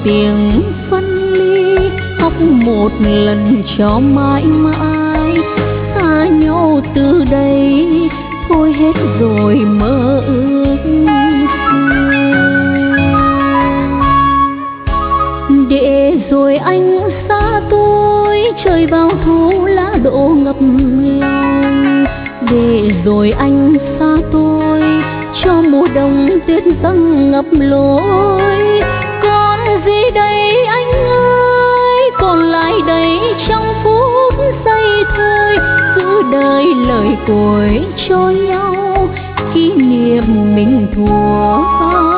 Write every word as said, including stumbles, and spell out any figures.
tiếng phân ly, khóc một lần cho mãi mãi, xa nhau từ đây thôi hết rồi mơ ước xưa. Để rồi anh xa tôi, trời bao thu lá đổ ngập lòng. Để rồi anh xa tôi, cho mùa đông tuyết răng ngập lối. Còn gì đây anh ơi, còn lại đây trong phút giây thôi. Giữ đời lời cội cho nhau, kỷ niệm mình thuở.